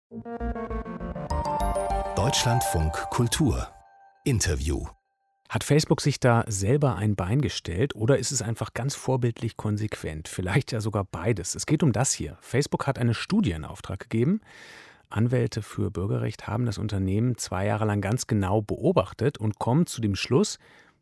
Deutschlandfunk Kultur Interview. Hat Facebook sich da selber ein Bein gestellt oder ist es einfach ganz vorbildlich konsequent? Vielleicht ja sogar beides. Es geht um das hier. Facebook hat eine Studie in Auftrag gegeben. Anwälte für Bürgerrecht haben das Unternehmen 2 Jahre lang ganz genau beobachtet und kommen zu dem Schluss,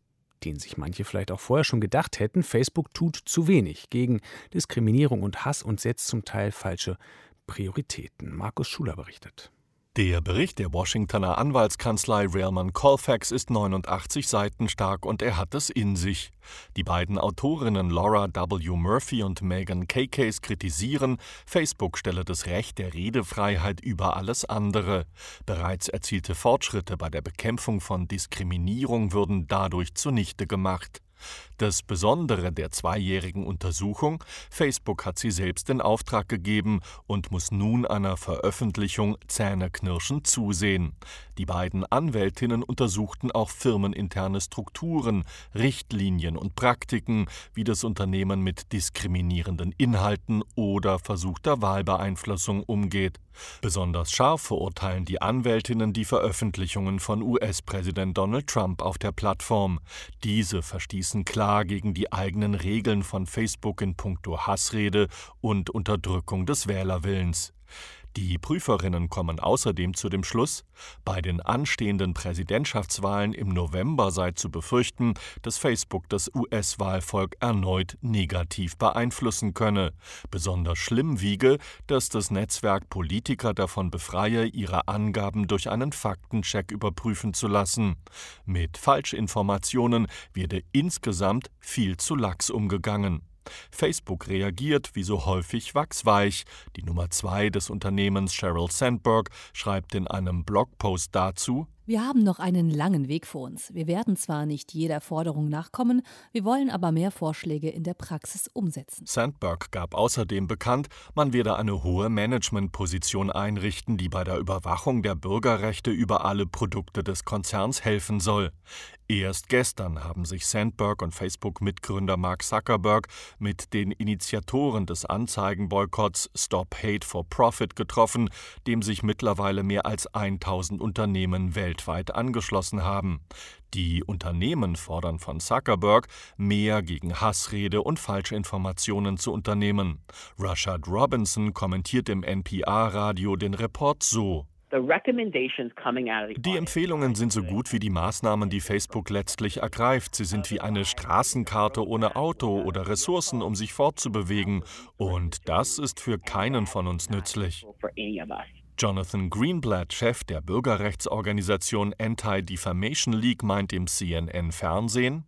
den sich manche vielleicht auch vorher schon gedacht hätten, Facebook tut zu wenig gegen Diskriminierung und Hass und setzt zum Teil falsche Prioritäten. Markus Schuler berichtet. Der Bericht der Washingtoner Anwaltskanzlei Railman Colfax ist 89 Seiten stark und er hat es in sich. Die beiden Autorinnen Laura W. Murphy und Megan K. Case kritisieren, Facebook stelle das Recht der Redefreiheit über alles andere. Bereits erzielte Fortschritte bei der Bekämpfung von Diskriminierung würden dadurch zunichte gemacht. Das Besondere der 2-jährigen Untersuchung: Facebook hat sie selbst in Auftrag gegeben und muss nun einer Veröffentlichung zähneknirschend zusehen. Die beiden Anwältinnen untersuchten auch firmeninterne Strukturen, Richtlinien und Praktiken, wie das Unternehmen mit diskriminierenden Inhalten oder versuchter Wahlbeeinflussung umgeht. Besonders scharf verurteilen die Anwältinnen die Veröffentlichungen von US-Präsident Donald Trump auf der Plattform. Diese verstießen klar gegen die eigenen Regeln von Facebook in puncto Hassrede und Unterdrückung des Wählerwillens. Die Prüferinnen kommen außerdem zu dem Schluss, bei den anstehenden Präsidentschaftswahlen im November sei zu befürchten, dass Facebook das US-Wahlvolk erneut negativ beeinflussen könne. Besonders schlimm wiege, dass das Netzwerk Politiker davon befreie, ihre Angaben durch einen Faktencheck überprüfen zu lassen. Mit Falschinformationen werde insgesamt viel zu lax umgegangen. Facebook reagiert wie so häufig wachsweich. Die Nummer 2 des Unternehmens, Sheryl Sandberg, schreibt in einem Blogpost dazu: Wir haben noch einen langen Weg vor uns. Wir werden zwar nicht jeder Forderung nachkommen, wir wollen aber mehr Vorschläge in der Praxis umsetzen. Sandberg gab außerdem bekannt, man werde eine hohe Managementposition einrichten, die bei der Überwachung der Bürgerrechte über alle Produkte des Konzerns helfen soll. Erst gestern haben sich Sandberg und Facebook-Mitgründer Mark Zuckerberg mit den Initiatoren des Anzeigenboykotts Stop Hate for Profit getroffen, dem sich mittlerweile mehr als 1000 Unternehmen weltweit angeschlossen haben. Die Unternehmen fordern von Zuckerberg, mehr gegen Hassrede und Falschinformationen zu unternehmen. Rashad Robinson kommentiert im NPR-Radio den Report so: Die Empfehlungen sind so gut wie die Maßnahmen, die Facebook letztlich ergreift. Sie sind wie eine Straßenkarte ohne Auto oder Ressourcen, um sich fortzubewegen. Und das ist für keinen von uns nützlich. Jonathan Greenblatt, Chef der Bürgerrechtsorganisation Anti-Defamation League, meint im CNN-Fernsehen: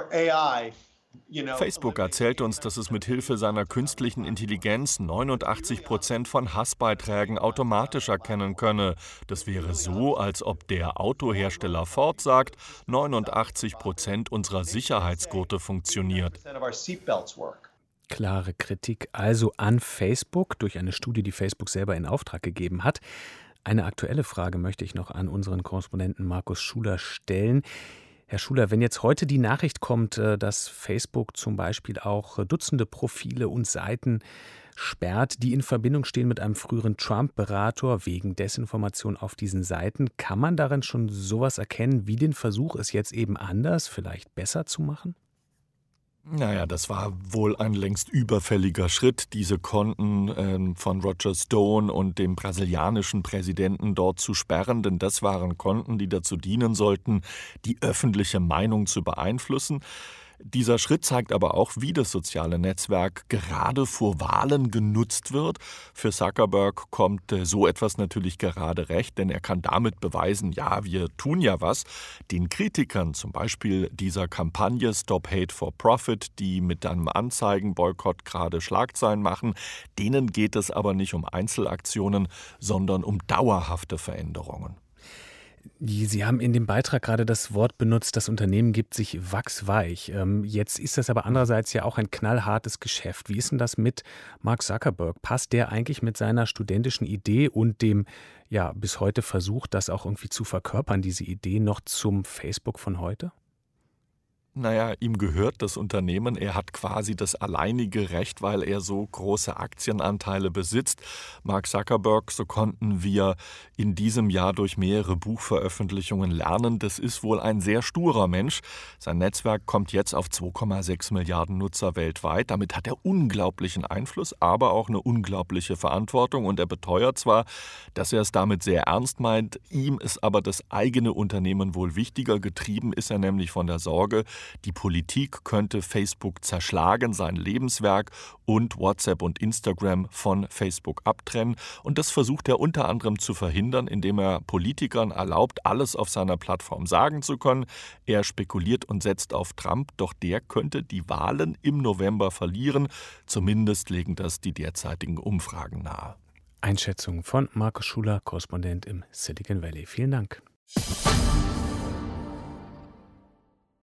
Facebook erzählt uns, dass es mit Hilfe seiner künstlichen Intelligenz 89% von Hassbeiträgen automatisch erkennen könne. Das wäre so, als ob der Autohersteller Ford sagt, 89% unserer Sicherheitsgurte funktioniert. Klare Kritik also an Facebook durch eine Studie, die Facebook selber in Auftrag gegeben hat. Eine aktuelle Frage möchte ich noch an unseren Korrespondenten Markus Schuler stellen. Herr Schuler, wenn jetzt heute die Nachricht kommt, dass Facebook zum Beispiel auch Dutzende Profile und Seiten sperrt, die in Verbindung stehen mit einem früheren Trump-Berater wegen Desinformation auf diesen Seiten, kann man darin schon sowas erkennen wie den Versuch, es jetzt eben anders, vielleicht besser zu machen? Naja, das war wohl ein längst überfälliger Schritt, diese Konten von Roger Stone und dem brasilianischen Präsidenten dort zu sperren, denn das waren Konten, die dazu dienen sollten, die öffentliche Meinung zu beeinflussen. Dieser Schritt zeigt aber auch, wie das soziale Netzwerk gerade vor Wahlen genutzt wird. Für Zuckerberg kommt so etwas natürlich gerade recht, denn er kann damit beweisen, ja, wir tun ja was. Den Kritikern, zum Beispiel dieser Kampagne Stop Hate for Profit, die mit einem Anzeigenboykott gerade Schlagzeilen machen, denen geht es aber nicht um Einzelaktionen, sondern um dauerhafte Veränderungen. Sie haben in dem Beitrag gerade das Wort benutzt, das Unternehmen gibt sich wachsweich. Jetzt ist das aber andererseits ja auch ein knallhartes Geschäft. Wie ist denn das mit Mark Zuckerberg? Passt der eigentlich mit seiner studentischen Idee und dem, ja, bis heute Versuch, das auch irgendwie zu verkörpern, diese Idee, noch zum Facebook von heute? Naja, ihm gehört das Unternehmen. Er hat quasi das alleinige Recht, weil er so große Aktienanteile besitzt. Mark Zuckerberg, so konnten wir in diesem Jahr durch mehrere Buchveröffentlichungen lernen, das ist wohl ein sehr sturer Mensch. Sein Netzwerk kommt jetzt auf 2,6 Milliarden Nutzer weltweit. Damit hat er unglaublichen Einfluss, aber auch eine unglaubliche Verantwortung. Und er beteuert zwar, dass er es damit sehr ernst meint, ihm ist aber das eigene Unternehmen wohl wichtiger. Getrieben ist er nämlich von der Sorge, die Politik könnte Facebook zerschlagen, sein Lebenswerk und WhatsApp und Instagram von Facebook abtrennen. Und das versucht er unter anderem zu verhindern, indem er Politikern erlaubt, alles auf seiner Plattform sagen zu können. Er spekuliert und setzt auf Trump, doch der könnte die Wahlen im November verlieren. Zumindest legen das die derzeitigen Umfragen nahe. Einschätzung von Markus Schuler, Korrespondent im Silicon Valley. Vielen Dank.